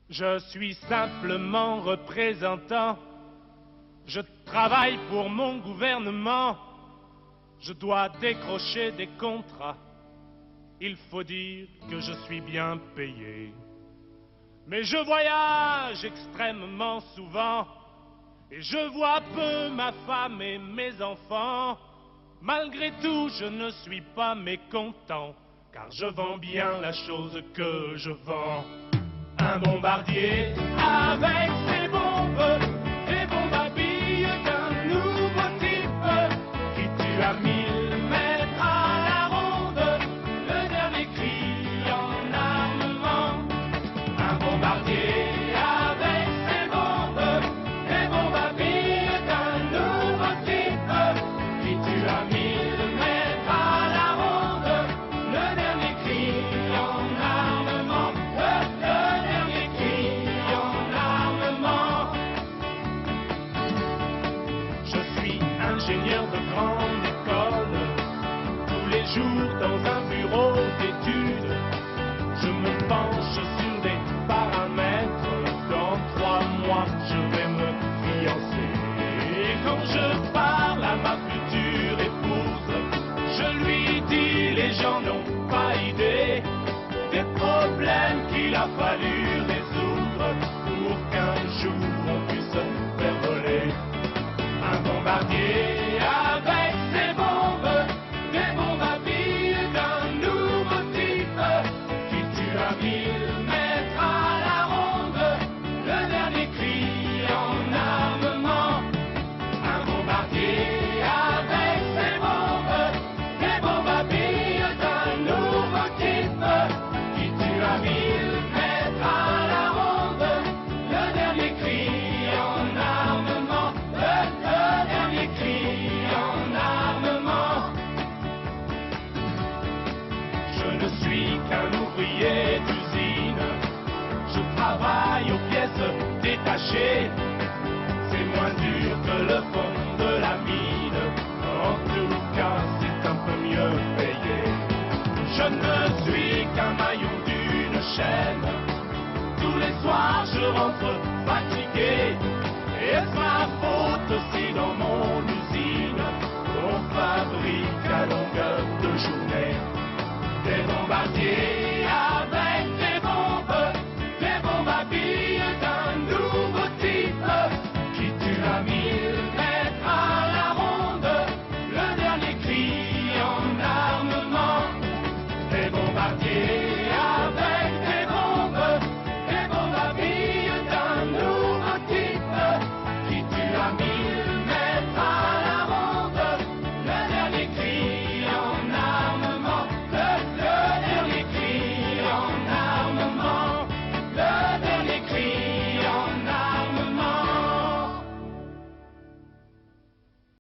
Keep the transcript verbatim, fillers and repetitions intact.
Je suis simplement représentant. Je travaille pour mon gouvernement. Je dois décrocher des contrats. Il faut dire que je suis bien payé. Mais je voyage extrêmement souvent et je vois peu ma femme et mes enfants. Malgré tout, je ne suis pas mécontent, car je vends bien la chose que je vends. Un bombardier avec ses bombes, des bombes à billes d'un nouveau type qui tue à mille mètres à la ronde le dernier cri en armement. Un bombardier avec ses bombes, des bombes à billes d'un nouveau type qui tue à mille mètres à la ronde le dernier cri en armement. Ingénieur de grande école, tous les jours dans un bureau d'études, je me penche sur des paramètres. Dans trois mois, je vais me fiancer. Et quand je parle à ma future épouse, je lui dis les gens n'ont pas idée des problèmes qu'il a fallu résoudre pour qu'un jour on puisse faire voler un bombardier. Avec ses bombes, des bombes à billes d'un nouveau type qui tue à mille mètres à la ronde le dernier cri en armement. Un bombardier avec ses bombes, des bombes à billes d'un nouveau type qui tue à mille mètres à la ronde le dernier cri en armement. Le dernier cri en armement. Je ne suis qu'un ouvrier d'usine, je travaille aux pièces détachées. C'est moins dur que le fond de la mine, en tout cas c'est un peu mieux payé. Je ne suis qu'un maillon d'une chaîne, tous les soirs je rentre fatigué. Et est-ce ma faute si dans mon usine on fabrique à longueur de journée des bombardiers?